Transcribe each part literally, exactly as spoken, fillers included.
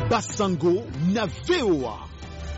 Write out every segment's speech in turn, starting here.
Basango na V O A.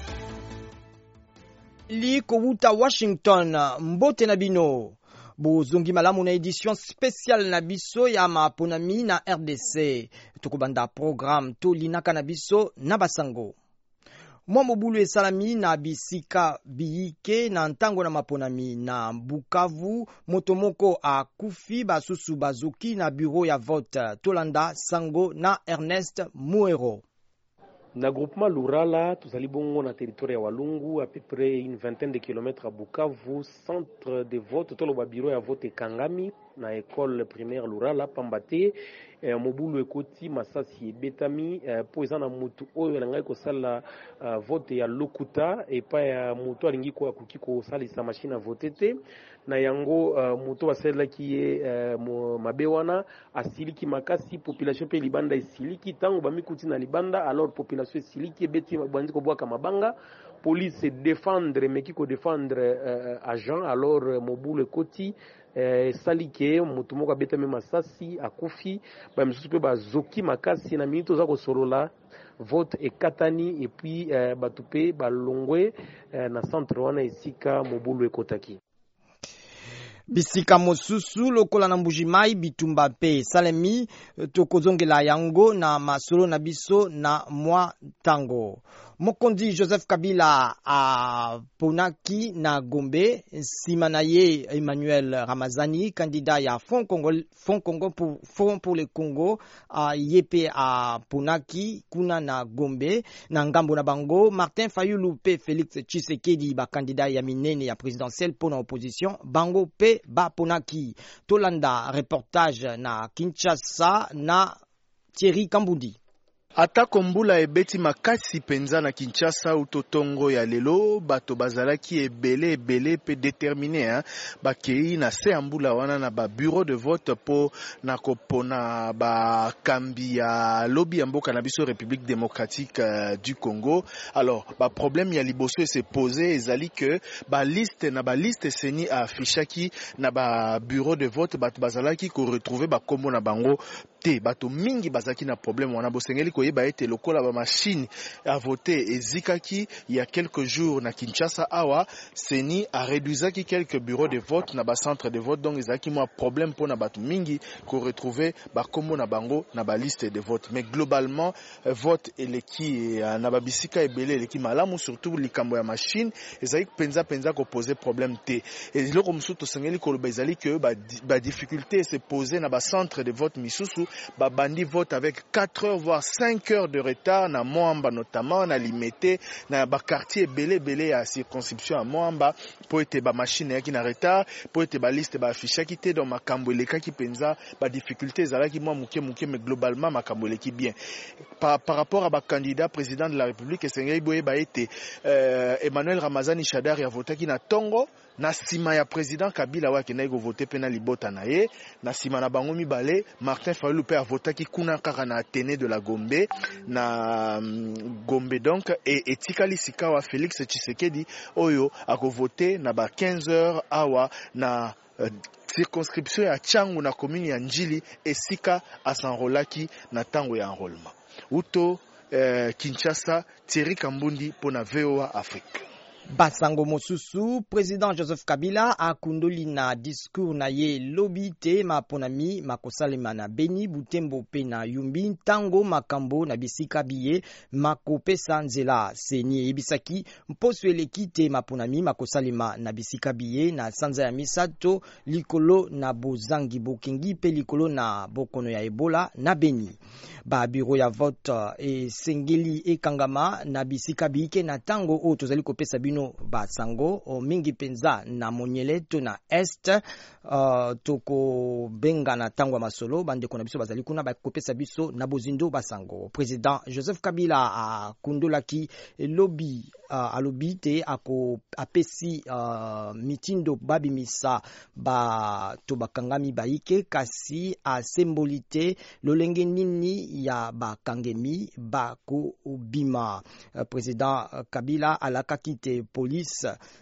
Li kowuta Washington, mbote na bino. Bozongi malamu na édition spéciale na biso ya maponami na R D C. Tukubanda programme to linaka na biso na Basango. Mwa mobulu esalami na bisika biyike na ntango na maponami na Bukavu, motomoko a kufi basusu bazuki na bureau ya vote. Tolanda Sango na Ernest Muero. Na groupement Lurala, tuzali bongo na territoire ya Walungu, à peu près une vingtaine de kilomètres à Bukavu, centre de vote, tolo ba bureau ya vote Kangami, na école primaire Lurala, Pambate, eh, mobulu ekoti masasi betami, eh, po eza na mutu oyo elangai kosala uh, vote ya lokuta, epa ya mutu alingi ko akuki kosalisa machine à voter te, na yango uh, mutu basalaki ye uh, mabewana, asiliki makasi, population pe libanda esiliki, tango bamikuti na libanda, alors population esiliki, beti bandi ko bwaka mabanga, police se défendre, meki ko défendre uh, agent, alors uh, mobulu ekoti, Eh, salike mutu moko abeta me masasi akufi ba misusu pe bazoki makasi na minito za kosolola vote ekatani et puis eh, batu pe balongwe eh, na centre wana esika mobulu ekotaki. Bisika mosusu lokola na Mbujimai bitumba pe salemi tokozongela yango na masolo na biso na mwa tango. Mokondi Joseph Kabila a ponaki na Gombe, Simanaye Emmanuel Ramazani, candidat ya Front Congo, Front Congo pour Front pour le Congo, a yepe a ponaki kuna na Gombe, na ngambo na bango, Martin Fayulu pe Félix Tshisekedi ba candidat ya minene ya présidentielle pour na opposition, bango pe ba ponaki. Tolanda reportage na Kinshasa na Thierry Kambundi. Atako mbula ebeti makasi penza na Kinshasa utotongo ya lelo bato bazalaki ebele ebele pe déterminé hein bakei na se mbula wana na ba bureau de vote po na kopona ba kambi ya lobby mboka na biso République démocratique euh, du Congo. Alors ba problème ya liboso se poser ezali que ba liste na ba liste seni a affichaki na ba bureau de vote bato bazalaki ko retrouver ba kombo na bango te bato mingi bazaki na problème wana bosengeli ko yeba ete lokola ba machine à voter ezikaki il y a quelques jours na Kinshasa awa seni a réduisaki quelques bureaux de vote na ba centre de vote donc ezaki mo problème pour na bato mingi ko retrouver ba kombo na bango na ba liste de vote mais globalement vote eleki na ba bisika ebele eleki malamu surtout likambo ya machine ezali penza penza ko poser problème te et loko musuto sengeli ko bezali que ba, ba difficulté se poser na ba centre de vote misusu ba bandi vote avec quatre heures voire cinq heures de retard na Moamba notamment na limité na ba quartier belé belé à circonscription à Moamba pour être ba machine yaki na retard pour être ba liste ba affiche qui était dans makambo eleka ki penza ba difficulté zala ki moi muke muke mais globalement makambo eleki bien par, par rapport à ba candidat président de la République esengeli boye ba été euh, Emmanuel Ramazani Shadari a voté ki na Tongo na sima ya président Kabila wa kena go voter pena libota na ye na sima na bango mibale Martin Fayulu pe a voté ki kuna kaka na Athénée de la Gombe na um, Gombe donc et etikali sikawa Félix Tshisekedi oyo a go voter na ba quinze heures awa na uh, circonscription ya Changu na commune ya Njili esika asanrolaki na tango ya enrôlement uto uh, Kinshasa Thierry Kambundi pona V O A Afrique. Basango mosusu, président Joseph Kabila a kundoli na discours na ye lobby te maponami makosalema na Beni Butembo pe na Yumbi tango makambo na bisika biye makopesa nzela seni ebisaki mposo eleki te maponami makosalema na bisika biye na sanza ya misato likolo na bozangi bokengi pe likolo na bokono ya Ebola na Beni. Ba bureau ya vote e sengeli e kangama na bisika biyike na tango o tozali kopesa bino Basango o mingi penza na Monyeleto na Est uh, toko benga na tango masolo bande kona biso bazali kuna ba kopesa biso na bozindo Basango. Président Joseph Kabila a kundolaki lobby uh, a lobby te ako apesi uh, mitindo babi misa ba to bakangami baike kasi a symbolité lolenge nini ya bakangemi bako bima. Uh, Président Kabila alakaki te police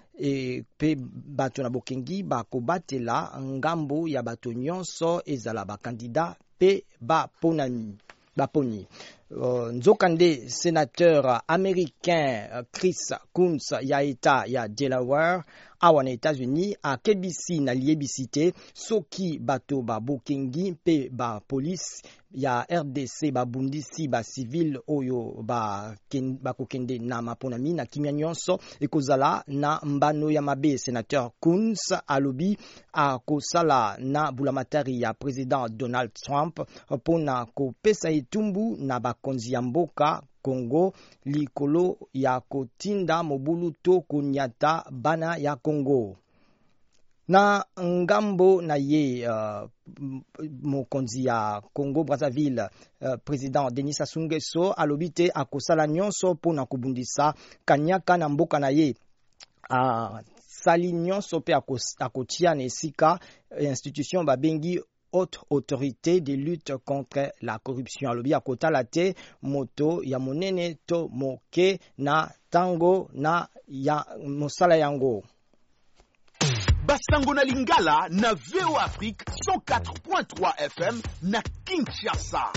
et pe bato na bokengi ba kobatela ngambo ya bato nyonso ezala ba candidat pe ba ponani ba poni. Uh, nzokande sénateur américain uh, Chris Coons ya eta ya Delaware awa na États-Unis akebisi na liebisi te soki bato ba bokengi pe ba police ya R D C babundisi ba civil oyo ba ken, ba kokende na maponami na kimia nyonso ekozala na mbano ya mabe. Sénateur Coons alobi akosala na bulamatari ya président Donald Trump pona kopesa etumbu na bakonzi ya mboka Congo likolo ya kotinda mobulu to kunyata bana ya Congo. Na ngambo na ye uh, mokonzi ya Congo Brazzaville uh, président Denis Sassou Nguesso alobite akosala nyonso pona kubundisa kanyaka na mboka na ye. Uh, sali nyonso pe akotia na esika institution babengi haute autorité de lutte contre la corruption. Alobi akotala te moto ya monene to moke na tango na ya mosala yango. Basango na Lingala na V O Afrique cent quatre point trois F M na Kinshasa.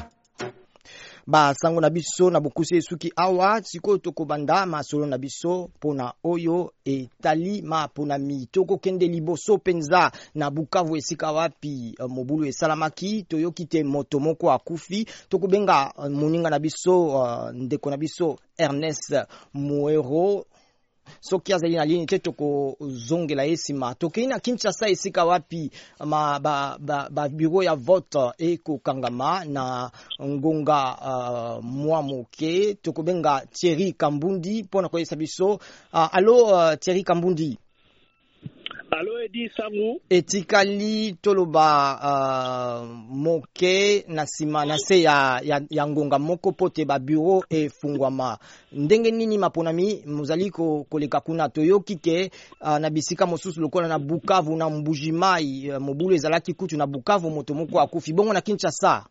Ba sango na biso na bokusi esuki awa siko tokobanda masolo na biso pona oyo etali ma pona mi toko kende liboso penza na Bukavu esika wapi uh, mobulu esalamaki toyoki te moto moko akufi tokobenga uh, moninga na biso uh, ndeko na biso Ernest Muero soki azali na ligne te toko zongela esima tokei na Kinshasa esika wapi ma ba, ba, ba bureau ya vote eko kangama na ngonga uh, mwa moke tokobenga Thierry Kambundi pona koyesa biso uh, allo uh, Thierry Kambundi. Allo Edi Sangu etikali toloba uh, moke na sima na se ya, ya, ya ngonga moko pote ba bureau e fungwama ndenge nini maponami muzali ko koleka kuna toyoki ke uh, na bisika mosusu lokola na Bukavu na Mbujimai uh, mobulu ezalaki kutu na Bukavu moto moko akufi bongo na Kinshasa.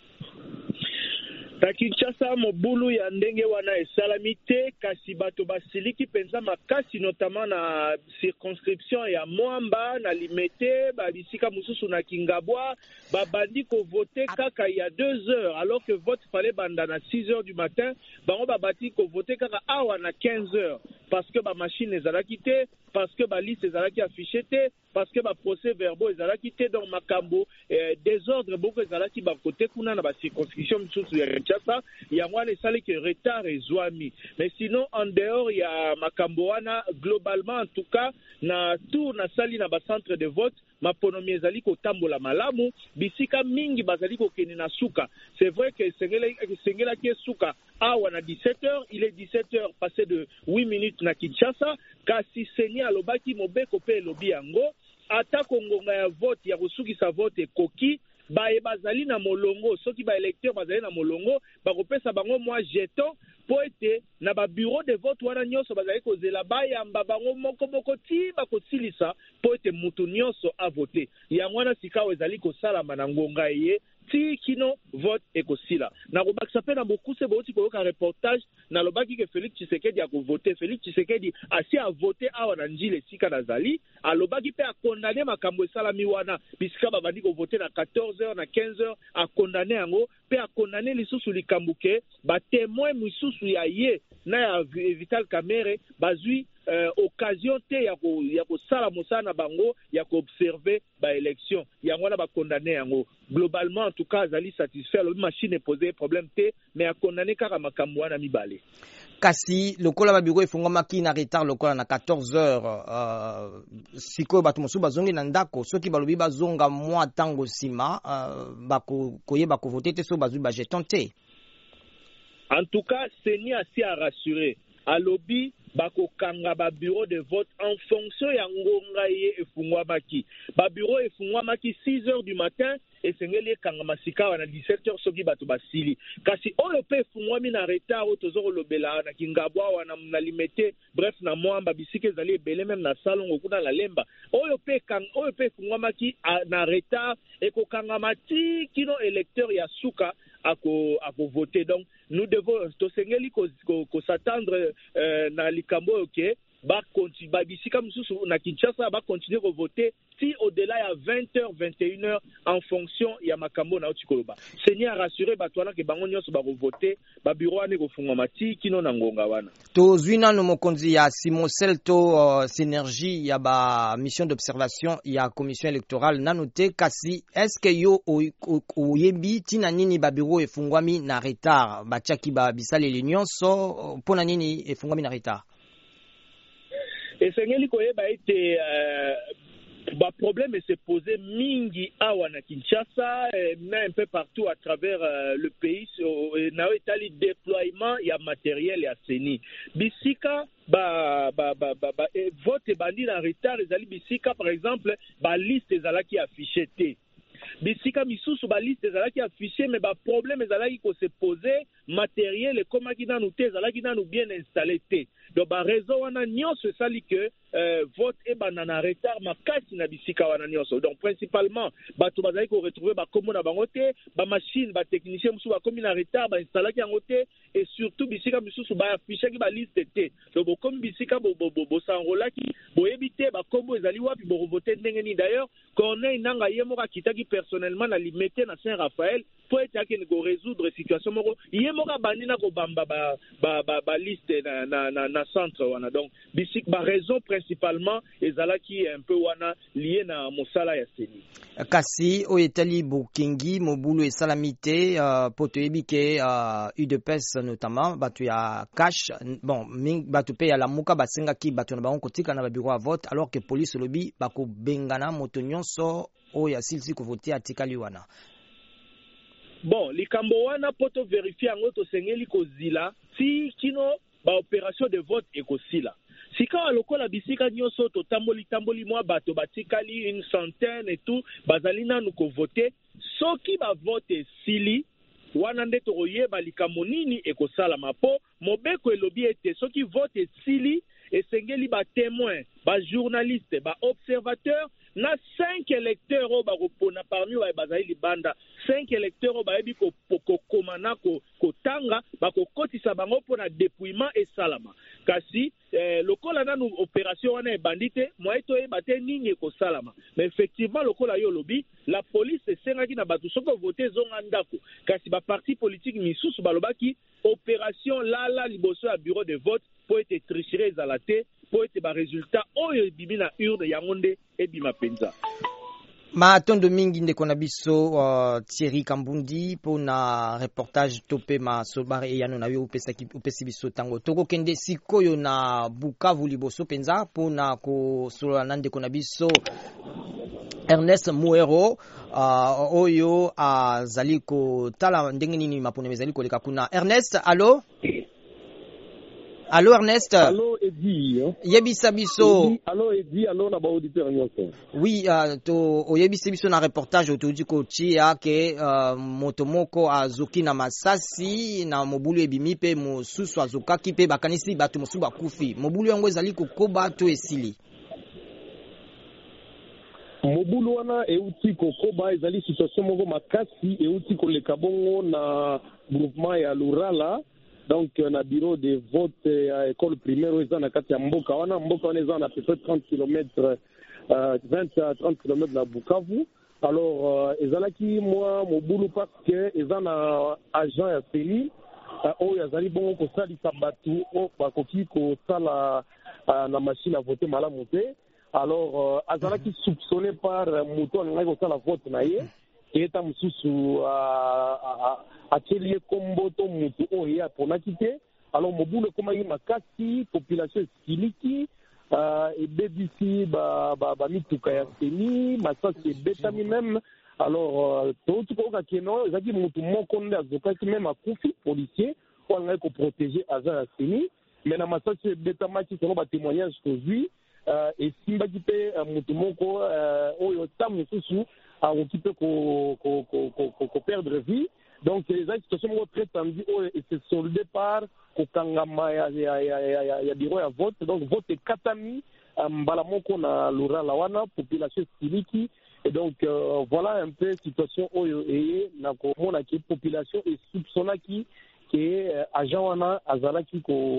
Na Kinshasa mobulu ya ndenge wana esalami te kasi bato basiliki penza makasi notamment na circonscription ya Mwamba na Limete balisika mususu na Kingabwa babandi ko voter kaka il y a deux heures alors que vote fallait banda na six heures du matin bango babati ko voter kaka awa na quinze heures parce que ba machine ezalaki te parce que ba liste ezalaki affiché te parce que ba procès verbaux ezalaki te donc makambo eh, désordre beaucoup ezalaki ba côté kuna na ba circonscription mususu ya Kinshasa ya mwana esali que retard ezwami mais sinon en dehors ya makambo wana globalement en tout cas na tour na sali na ba centre de vote maponomi ezali ko tambola malamu bisika mingi bazali ko kene na suka. C'est vrai que sengela sengela ki suka awa na dix-sept heures, il est dix-sept heures passé de huit minutes na Kinshasa kasi seni alobaki mobeko pe lobi yango ata kongonga ya vote ya kusukisa vote koki bae bazali na molongo soki ba électeur bazali na molongo bakopesa bango mwa jeton po ete na ba bureau de vote wana nyonso bazali kozela bayamba bango moko moko ti bakosilisa po ete mutu nyonso a vote yango wana sikawa ezali kosalama na ngonga ye ti kino vote ekosila na kobakisa pe na bokuse boti koyoka reportage na lobaki ke Félix Tshisekedi a voté. Félix Tshisekedi asi a voté awa na njile sika nazali alobaki pe a condamné makambo esalami wana bisika babandi ko voter na quatorze heures na quinze heures a condamné yango pe a condamné lisusu likambuke ba témoin misusu ya ye na ya Vital Kamerhe bazui Euh, occasion te ya ko ya ko sala mosana bango ya ko observer ba élection yango na ba condamner yango globalement en tout cas azali satisfait le machine est posé problème te mais a condamner kaka makambo wana mibale kasi lokola ba bureau efungwamaki na retard lokola na quatorze heures uh, siko bato mosusu bazongi na ndako soki balobi bazonga mwa tango sima uh, bako koyeba ko voter te so bazui ba jeton te. En tout cas Seni asi a rassuré alobi bako kanga ba bureau de vote en fonction ya ngonga ye efungwamaki ba bureau efungwamaki six heures du matin esengeli kanga masika wana dix-sept heures soki bato basili kasi oyo pe efungwami na retard o tozoko lobela na Kingabwa wana na Limete bref na Mwamba bisika ezali ebele même na Salongo kuna la Lemba oyo pe kanga oyo pe efungwamaki na retard eko kanga mati kino électeur ya suka ako ako voter donc nous devons to sengeli ko, ko, ko s'attendre euh, na likambo ok ba continue ba bisika mususu na Kinshasa ba continuer ko voter si au-delà ya vingt heures vingt et une heures en fonction ya makambo na otikoloba. Seigneur rassurer batwana ke bango nyonso ba ko voter ba bureau ane ko fungwa mati kino na ngonga wana. To zwina no mokonzi ya Simosel to uh, synergie ya ba mission d'observation ya commission électorale nanote kasi est-ce que yo oyebi tina nini ba bureau efungwami na retard bachaki ba bisale l'union so pona nini efungwami na retard. Et sengeli koyeba ete euh, ba problème se poser mingi awa na Kinshasa mais un peu partout à travers euh, le pays na etali déploiement ya matériel ya seni bisika ba ba ba ba, ba e, vote bandi na retard ezali bisika par exemple ba liste ezalaki affiché te bisika misusu ba liste ezalaki affiché mais ba problème ezalaki ko se poser matériel ekomaki nanu te ezalaki nanu bien installé te donc ba raison wana nyonso esali que euh, vote e banana retard makasi na bisika wana nyonso donc principalement bato bazali ko retrouver ba komo na bango te ba machine ba technicien musu ba komi na retard ba installaki yango te et surtout bisika misusu ba affiché ki ba liste te donc bo comme bisika bo bo bo, bo sanrolaki bo ebité ba komo ezali wapi bo voter ndenge ni d'ailleurs Corneille nanga yemoka kitaki personnellement na limité na Saint-Raphaël pour être que ngo résoudre situation moko yemoka bandina ko bamba ba ba ba, ba liste na na na, na centre wana donc bisik ba raison principalement ezalaki un peu wana lié na mosala ya seni kasi oyetali Bukingi mobulu esalamite uh, poto ebike uh, U D P S notamment batu ya cash bon ming batu pe ya lamuka basenga ki batu na bango kotika na ba bureau à vote alors que police lobby bako bengana moto nyonso oya silsi ko voter atikali wana. Bon, likambo wana poto vérifier yango to sengeli ko zila si kino ba opération de vote ekosila. Sika alokola bisika nyonso to tamboli tamboli mwa bato batikali une centaine et tout bazali nanu ko voter soki ba vote sili wana nde to yeba likambo nini ekosala mapo mobeko elobi ete soki vote sili esengeli ba témoin ba journaliste ba observateur na cinq électeurs au baropona parmi wa bazali libanda cinq électeurs au baebi ko ko komana ko kotanga bako kotisa bango pona dépouillement et salama kasi eh, lokola nanu opération wana bandite moyeto e baté nini ko salama mais effectivement lokola yo lobi la police esengaki na batu soko voter zonga ndako kasi ba parti politique misusu balobaki opération lala liboso ya bureau de vote pour être tricherie ezalate pour être ba résultat oyo bibi na urne yangonde e bima penza. Matondo mingi ndeko na biso uh, Thierry Kambundi pona reportage tope ma sobare yano na yo upesa ki upesi biso tango toko kende sikoyo na Bukavu liboso penza pona ko solo na ndeko na biso Ernest Muero uh, oyo azali uh, ko tala ndenge nini mapone mezali ko leka kuna Ernest allo Allô Ernest. Allô Eddie. Yebisa biso. Allô Eddie, allô na ba auditeur nyonso. Oui, uh, to oyebisa biso na reportage otudi ko tia ke uh, motomoko azoki na masasi na mobulu ebimi pe mosusu azokaki pe bakanisi bato mosusu bakufi. Mobulu yango ezali kokoba to esili. Mobulu wana euti kokoba ezali situation moko makasi euti koleka bongo na groupement ya Lurala. Donc na bureau de vote à école primaire aux en kati ya mboka wana mboka wana eza na à peu près trente kilomètres euh, vingt à trente kilomètres na Bukavu. Alors ezalaki moi mobulu parce que eza na agent ya seni oyo azali bongo kosalisa batu o bakoki kosala na machine à voter malamu te. Alors azalaki soupçonné par moto angaki kosala vote na ye eta mususu atelier kombo to mutu oyo aponaki te. Alors mobulu ekomaki makasi population esiliki ebebisi bamituka ya seni masasi ebetami même. Alors touti koyoka keno ezalaki mutu moko nde azokaki même akufi policier oyo angaki koprotege agent ya seni mais na masasi ebetamaki selon batémoignage tozwi esimbaki mpe mutu moko oyo ta mosusu akoki mpe koperdre vie. Donc eza situation moko très tendue oyo ese soldé par kokangama ya ya bureau ya vote. Donc vote ekatami mbala moko na Lurala wana population siliki. Et donc euh, voilà un peu situation oyo eye na komona ki population et soupçonnaki ke agent wana azalaki ko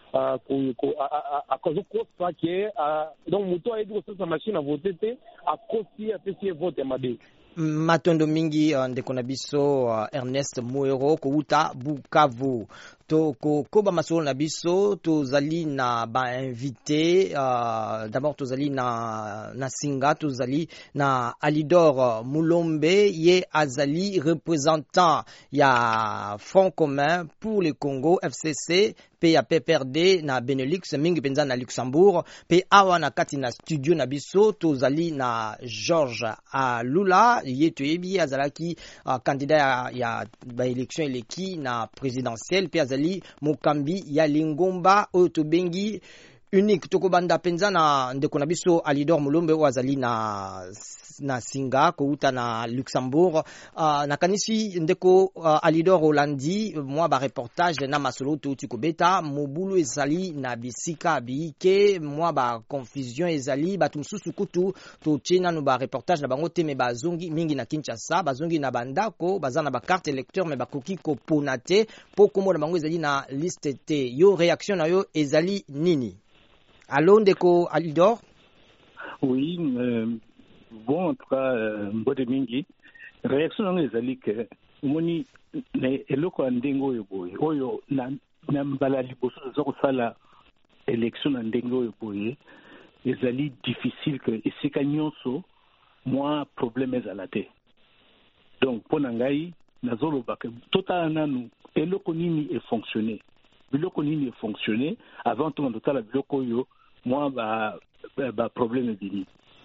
akozokosa ke donc moto ayebi kosalisa machine a vote te akosi apesi ye vote ya mabe. Matondo mingi uh, ndeko na biso uh, Ernest Muero kouta Bukavu to ko koba masolo na biso tozali na ba invité uh, d'abord tozali na na Singa tozali na Alidor Mulombe ye azali représentant ya Front commun pour le Congo F C C pe ya P P R D na Benelux mingi penza na Luxembourg pe awa na kati na studio na biso tozali na George Alula ye toyebi azalaki uh, candidat ya, ya ba élection eleki na présidentielle pe azali mokambi ya Lingomba oyo tobengi unique tokobanda penza na ndeko na biso Alidor Mulombe oyo azali na na Singa kouta na Luxembourg uh, na kanisi ndeko uh, Alidor Holandi moi ba reportage na masolo touti kobeta mobulu ezali na bisika biike moi ba confusion ezali batu mususu kutu to chena no ba reportage na bango te me bazongi mingi na Kinshasa bazongi na bandako bazana ba carte électeur me bakoki ko ponate po komo na bango ezali na liste te yo réaction na yo ezali nini? Allô ndeko Alidor? Oui, euh... bon, en tout cas, mbode mingi réaction nango ezali ke omoni na eloko ya ndenge oyo boye oyo na na mbala liboso toza kosala élection na ndenge oyo boye ezali difficile ke esika nyonso mwa problème ezala te. Donc mpo na ngai nazoloba ke totala nanu eloko nini efonctionne biloko nini efonctionne avant tout totala biloko oyo mwa ba ba problème ebimi.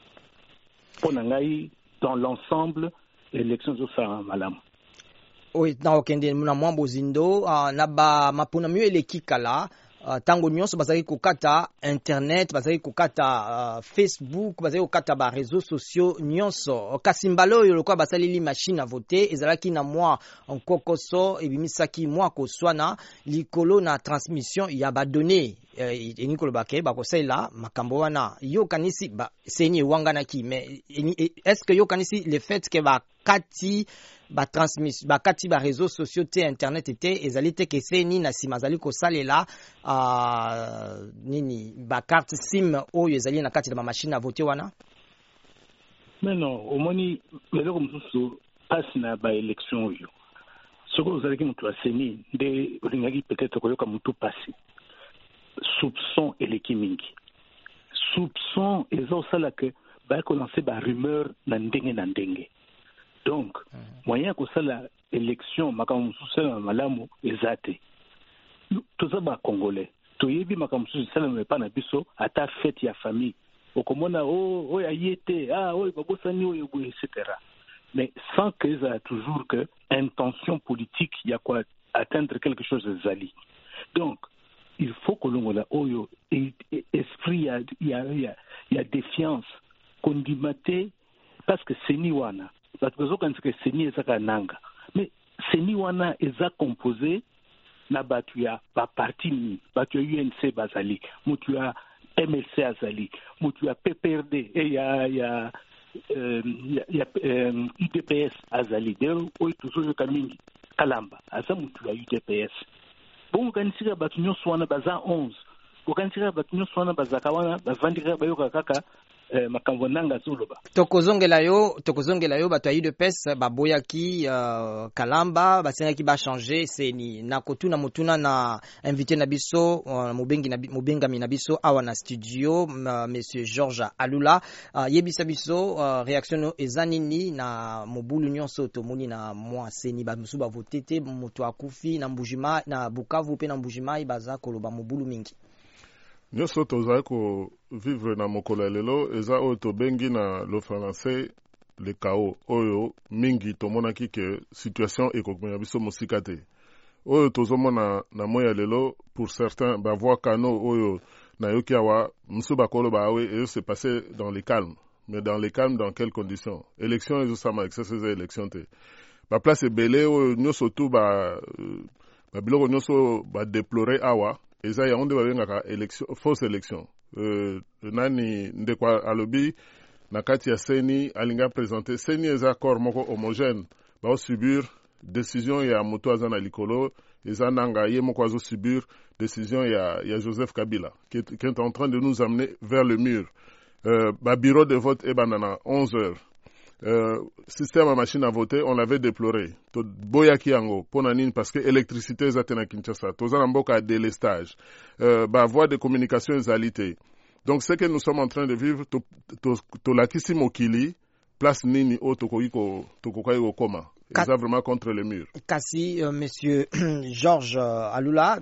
Dans l'ensemble, l'élection de ça madame. Oui, na okende muna mwambo zindo uh, na ba mapuna miyo elekikala uh, tango nyonso bazali kokata internet bazali kokata uh, Facebook bazali kokata ba réseaux sociaux nyonso kasimbalo yo lokwa basalili machine à voter ezalaki na mwa nkokoso ebimisaki mwa koswana likolo na transmission ya ba données e nikolo bake bakosela makambo wana yo kanisi ba senye wangana ki mais est-ce que yo kanisi le fait que ba kati ba transmission ba kati ba réseaux sociaux te internet te ezali te keseni na simazali kosalela uh, nini ba carte sim oyo ezali na kati na ba machine à voter wana? Mais non, au moni lelo mususu passe na ba élection yo soko ozali ki mutu aseni de ringaki peut-être koyoka mutu passe soupçon eleki mingi soupçon ezo sala ke ba commencer ba rumeur na ndenge na ndenge. Donc moyen ko sala élection makamu susela malamu ezate toza ba congolais toyebi makamu susela me pa na biso ata fête ya famille okomona o o ayete ah o babosani o yobo et cetera. Mais sans que ça toujours que intention politique il y a quoi atteindre quelque chose de zali. Donc il faut que l'on ait oyo esprit il y a il y a il y a défiance kondimate parce que seni wana parce que zoka nsike seni ezaka nanga mais seni wana eza composé na batu ya ba parti ni batu ya U N C bazali mutu ya M L C azali mutu ya P P R D et ya ya euh ya U D P S azali de oyo toujours kamingi kalamba asa mutu ya U D P S. Bon kanisika batu nyonso wana baza onze okanisika batu nyonso wana bazaka wana bavandika bayoka kaka eh, makambo nanga zoloba tokozongela yo tokozongela yo bato ya U D P S baboyaki uh, kalamba basengaki ba changer seni na kotuna motuna na invité na biso uh, mobengi na mobengami na biso awa na studio uh, monsieur George Alula uh, yebisa biso uh, réaction ezanini na mobulu nyonso tomoni na mwa seni ba musu ba votete moto akufi na Mbujima na Bukavu pe na Mbujima baza koloba mobulu mingi nyonso tozali ko vivre na mokolo lelo eza oyo tobengi na le français le chaos oyo mingi tomonaki ke situation ekokomela biso mosika te oyo tozomona na moya lelo pour certains bavoa kano oyo na yoki awa musu bakolo bawe et se passer dans le calme mais dans le calme dans quelles conditions élection ezosama excès de élection te ba place ebele oyo nyonso tu ba ba biloko nyonso ba déplorer awa eza ya onde babengaka élection fausse élection euh, nani ndekwa alobi na kati ya seni alinga présenter seni eza corps moko homogène ba subir décision ya moto aza na likolo eza nanga ye moko azo subir décision ya, ya Joseph Kabila qui est, qui est en train de nous amener vers le mur. Euh, ba bureau de vote e banana onze heures. Euh, système à machine à voter, on l'avait déploré. To boyaki yango pona nini parce que électricité ezate na Kinshasa. Toza na mboka délestage. Euh, ba voie de communication ezalité. Donc ce que nous sommes en train de vivre to to, to lakisi mokili place nini o tokoki ko tokokai ko koma. Ils sont vraiment contre le mur. Kasi, euh, monsieur Georges euh, Alula,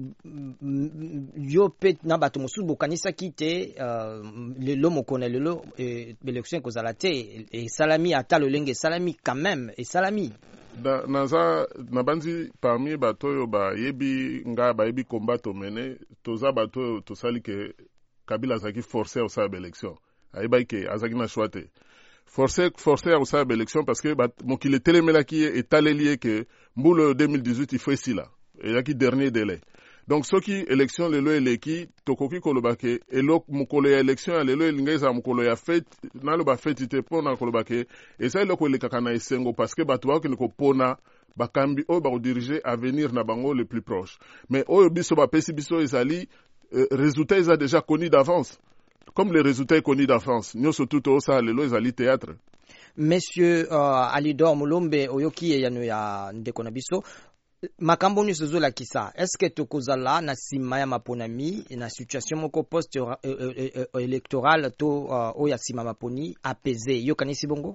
yo pet na bato mosusu bokanisa kite euh, lelo mokone lelo élection kozalate et salami ata lolenge salami quand même et salami. Da naza nabanzi parmi bato yo ba yebi nga ba yebi combat to mene toza bato to sali ke Kabila zaki forcer au sa élection. Aiba ke azaki na choite. Forcé, forcé à usaba élection parce que bah, mon qu'il est télémela qui est allé que boule deux mille dix-huit il faut ici là et là qui dernier délai donc ce qui élection le lo eleki tokoki kolobake et lo mukolo ya élection le lo elingeza mukolo ya fait na lo ba fait ite pona kolobake et ça le ko eleka na esengo parce que bato ba ko ko pona bakambi o ba diriger avenir na bango le plus proche mais o biso ba pesi biso ezali euh, résultat ils a déjà connu d'avance. Comme les résultats connus de France, nous surtout au ça les lois ali théâtre. Monsieur uh, Alidor Mulombe oyoki yanu ya ndekona biso makambo nyuso zola kisa est-ce que tokozala na sima ya maponami na situation moko post uh, uh, uh, uh, électoral to uh, oya sima maponi apaisé yo kanisi bongo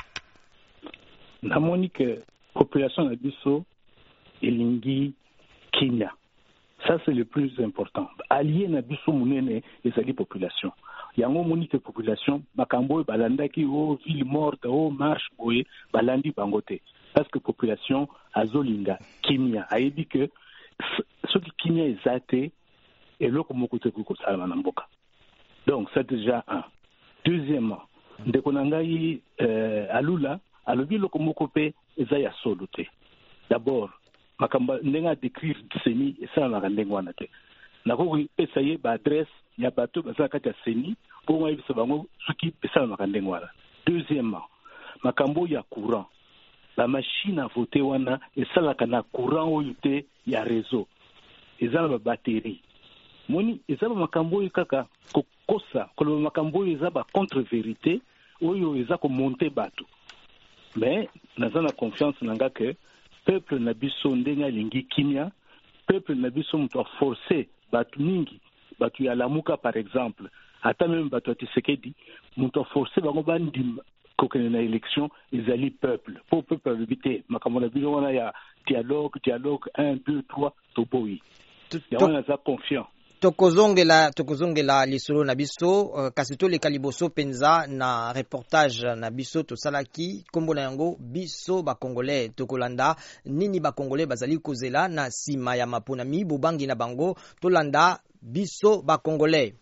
na monique population na biso elingi Kenya. Ça, c'est le plus important. Allié na biso munene ezali population. Yango monique population, makambo balandaki o ville morte, o marche boye, balandi bangote. Parce que population azolinga Kimia a dit que ce qui Kimia ezate et loko mokote ko salama na mboka. Donc c'est déjà un. Deuxièmement, ndekonangai euh, alula, alobi loko mokope ezaya solote. D'abord makamba ndenga décrire seni ça na ndengwa na te nako essayer ba adresse ya bato ba zakati ya seni pour moi bisa bango suki ça na ndengwa. Deuxièmement makambo ya courant la machine à voter wana esalaka na courant oyo te ya réseau ezala ba batterie moni ezala makambo kaka kokosa kolo makambo ezaba contre vérité oyo ezako monter bato mais nazana confiance nanga que peuple na biso ndenga lingi Kimia peuple na biso mto forcer batu mingi batu ya Lamuka par exemple ata même batu Tshisekedi mto forcer bango bandi kokene na élection ezali peuple pour peuple habiter makamona bilo wana ya dialogue dialogue un deux trois toboyi ya wana za confiant tokozongela tokozongela lisolo na biso uh, kasi to leka liboso penza na reportage na biso tosalaki kombo na yango biso ba congolais tokolanda nini ba congolais bazali kozela na sima ya maponami bobangi na bango tolanda biso ba congolais.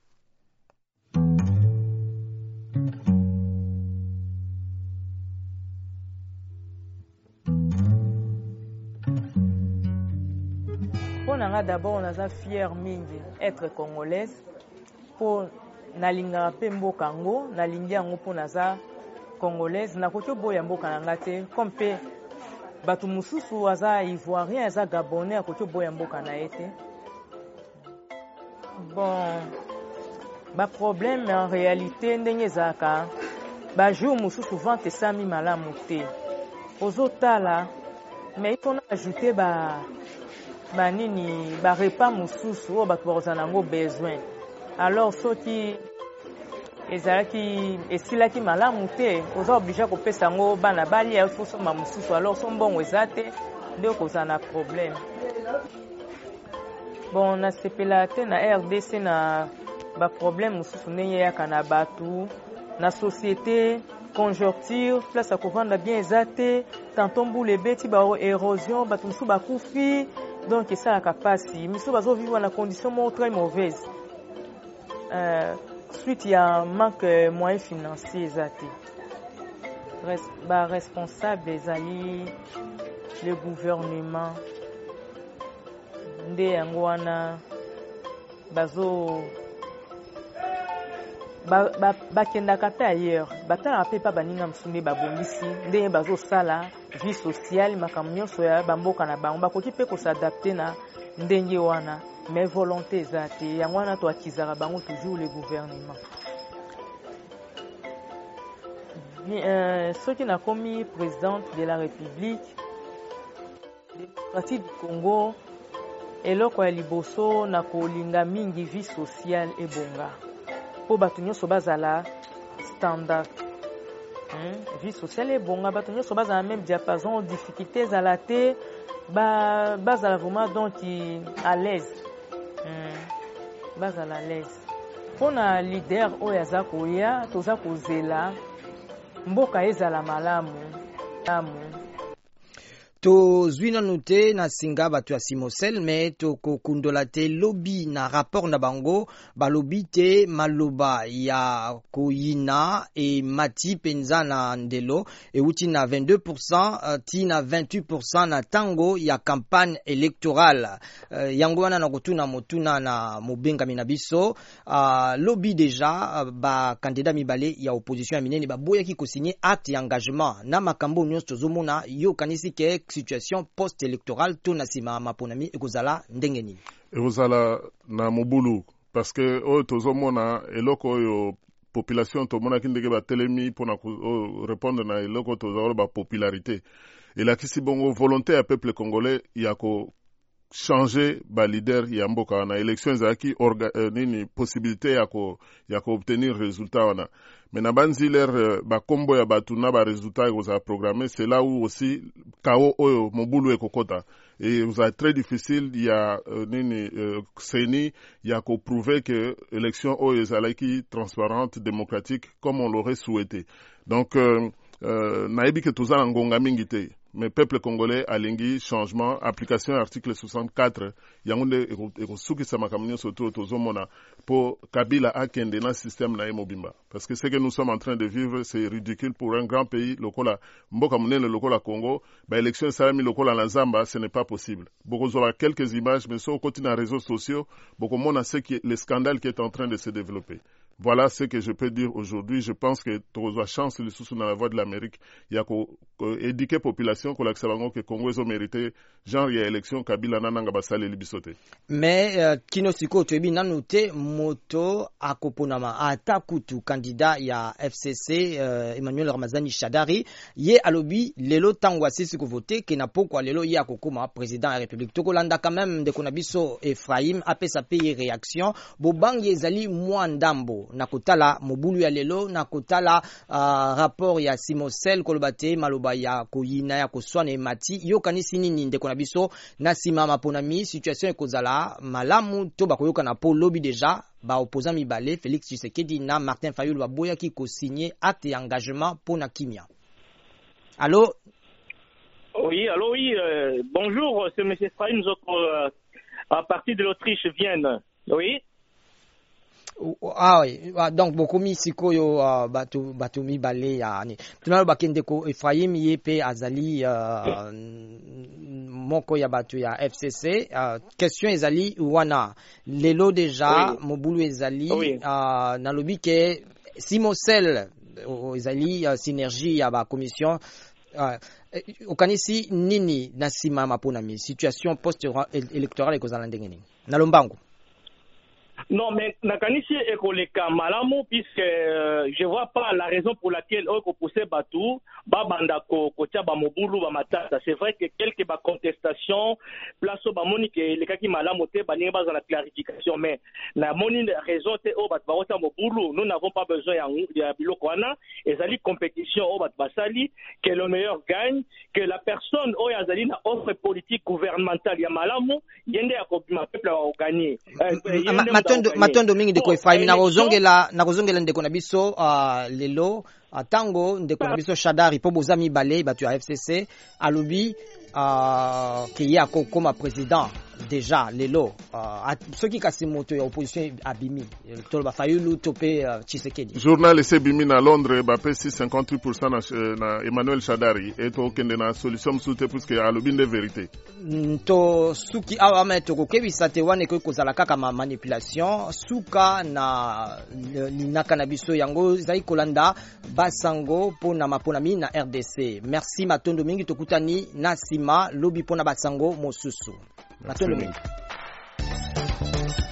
D'abord, on a fier mingi être congolaise pour nalinga pe mboka ngo nalingi yango po naza congolaise na koto boya mboka nanga te comme pe batu mususu aza ivoirien aza gabonais a koto boya mboka na ete bon ba problème en réalité ndenge zaka ba jour mususu vente sami malamu te ozotala mais il faut ajouter ba banini ba repas mususu o bato bazana ngo besoin alors soki ezalaki esilaki malamu te oza obligé kopesa ngo bana bali ya foso ma mususu alors son bon ezate nde kozana problème bon na sepela te na R D C na ba problème mususu ndenge yaka na batu na société conjoncture place à kovanda bien ezate tantôt boule beti ba érosion batu mususu bakufi. Donc ça la capacité mais ça va vivre dans conditions très mauvaises euh, suite il y a un manque de moyens financiers exact Res, bah, responsable des alliés le gouvernement nde yango wana bazo ba ba bakendaka pe ailleurs batala pe pa baninga msunde babongisi ndenge bazosala vie sociale makambo nyonso ya bamboka na bango bakoki pe kosadapte na ndenge wana mais volonté eza te yango wana toakizaka bango toujours le gouvernement. Euh, soki nakomi présidente de la République démocratie du Congo eloko ya liboso na kolinga mingi vie sociale ebonga po bato nyonso bazala standard. hmm? Vie sociale ebonga bato nyonso bazala même diapason difficulté ezala te ba bazala vraiment donc à l'aise. hmm? Bazala à l'aise mpona leader oyo aza koya toza kozela mboka ezala malamu malamu. tozwi nanu te na singa bato ya Simosel me tokokundola te lobi na rapport na bango balobi te maloba ya koyina e mati penza na ndelo euti na vingt-deux pour cent ti na vingt-huit pour cent na tango ya campagne électorale. uh, yango wana na kotuna motuna na mobengami na biso uh, lobi deja uh, ba kandida mibale ya opposition ya minene baboyaki kosigner acte ya engagement na makambo nyonso tozomona yo kanisi ke situation post-électorale to na sima maponami ekozala ndenge nini ekozala na mobulu parce que oyo tozomona eloko oyo population tomonaki ndenge batelemi mpona répondre na eloko tozala ba popularité elakisi bongo volonté ya peuple congolais ya ko changer ba leader ya mboka na élection ezalaki eh, nini possibilité ya ko ya ko obtenir résultat wana. Mais na banziler uh, ba kombo ya batu na ba résultat ekozala programmé, c'est là où aussi kao oyo mobulu ekokota et vous est très difficile il y a uh, nini uh, seni ya ko prouver que élection oyo ezalaki transparente démocratique comme on l'aurait souhaité. Donc euh, euh, nayebi que tozala ngonga mingi te mais peuple congolais alingi changement application article soixante-quatre yangonde ekosukisa makambo nyonso to tozomona po Kabila akende na système na mobimba parce que ce que nous sommes en train de vivre c'est ridicule pour un grand pays lokola mboka munene lokola Congo ba élection salami lokola na Zamba ce n'est pas possible. Bokozwa quelques images mais sur côté na réseaux sociaux bokomona ce qui le scandale qui est en train de se développer. Voilà ce que je peux dire aujourd'hui. Je pense que tozwa chance le sous dans la voie de l'Amérique il y a ko éduquer population ko laksabango que Congo ezo mérité genre ya élection Kabila nananga basale libisote. Mais uh, kino siko toyebi nanu te moto akoponama atakutu candidat ya F C C uh, Emmanuel Ramazani Shadari ye alobi lelo tango asisi ko voter ke na pokwa lelo ye akokoma président ya République tokolanda quand même de konabiso Ephraim apesa paye réaction bobangi ezali mwandambo na kotala mobulu ya lelo na kotala uh, rapport ya Simosel kolobate maloba ya koyina ya koswana mati yo kanisi nini ndeko na biso na sima maponami situation ekozala malamu to bakoyoka na po lobby déjà ba opposant mibale Félix Tshisekedi na Martin Fayulu baboya ki ko signer acte d'engagement pour na kimia. Allô? Oui, allô, oui, euh, bonjour, c'est M. Ephraim Zoko, euh, à partir de l'Autriche, Vienne. Oui? Ah oui, donc bokomi sikoyo uh, batu batu mibale ya ni tunalo bakende ko Ephraim yepe azali uh, moko ya batu ya F C C uh, question ezali wana lelo déjà oui. Mobulu ezali oui. uh, nalobi ke Simosel uh, ezali uh, synergie ya ba commission uh, okanisi nini na sima maponami situation post électorale ekozala ndenge nini nalombango. Non, mais nakanisi ekoleka malamu puisque euh, je vois pas la raison pour laquelle on ko pousser Batou ba banda ko ko tia ba mobulu ba matata. C'est vrai que quelques ba contestation place ba monique le kaki malamu te ba ninga ba la clarification mais la moni raison te o bat ba ota mobulu nous n'avons pas besoin ya ya biloko wana ezali compétition o bat basali que le meilleur gagne que la personne o yazali na offre politique gouvernementale ya malamu yende ya ko ma peuple wa gagner. Matondo matondo mingi ndeko Ephraim na kozongela na kozongela ndeko na biso uh, lelo atango ndeko na biso Shadari po bozami balé batu ya F C C alobi uh, ki ya ko koma président déjà lelo uh, soki kasi moto ya opposition abimi to ba fayulu topé uh, Tshisekedi journal ese bimi na Londres ba pesi cinquante-huit pour cent na, na Emmanuel Shadari eto kende na solution msute puisque alobi nde vérité to suki awa meto ko kebisa te wane ko kozala kaka ma manipulation suka na linaka na biso yango zai kolanda basango pona maponami na R D C. Merci matondo mingi tokutani na sima lobi pona basango mosusu matondo mingi.